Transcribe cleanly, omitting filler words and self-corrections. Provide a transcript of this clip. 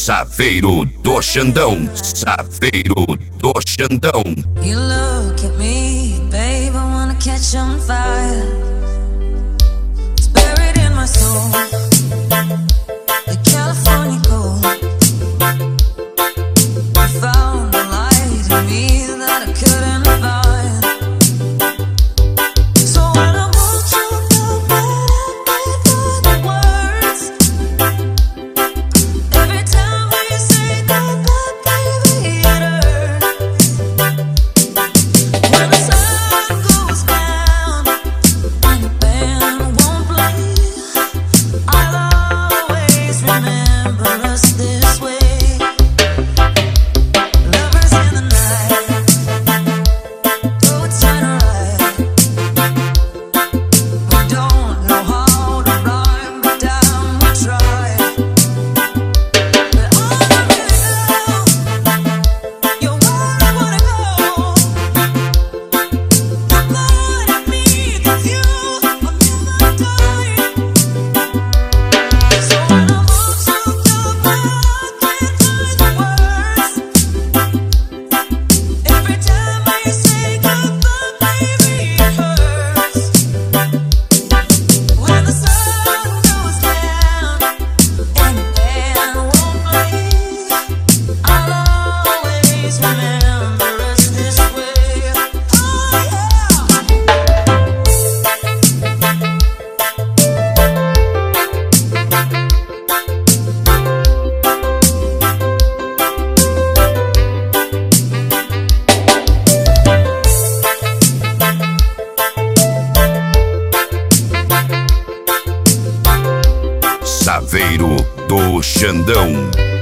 Saveiro do Xandão, Saveiro do Xandão. You look at me, babe, I wanna catch on fire. It's buried in my soul, the California gold. I found a light in me that I couldn't find. So when I want you to for the words, every time we say goodbye, baby, it hurts. When the sun goes down and the band won't play, I'll always remember us this way. Lovers in the night, though it's sunrise. We don't know how to rhyme, but damn, we try. But all I really know, you're where I wanna go. The part of me that's you, will never die. So when I want you to back, can't find the words. Every time we say goodbye, baby, it hurts. When the sun goes down and the band won't play, I'll always remember us this way. Oh Saveiro do Xandão.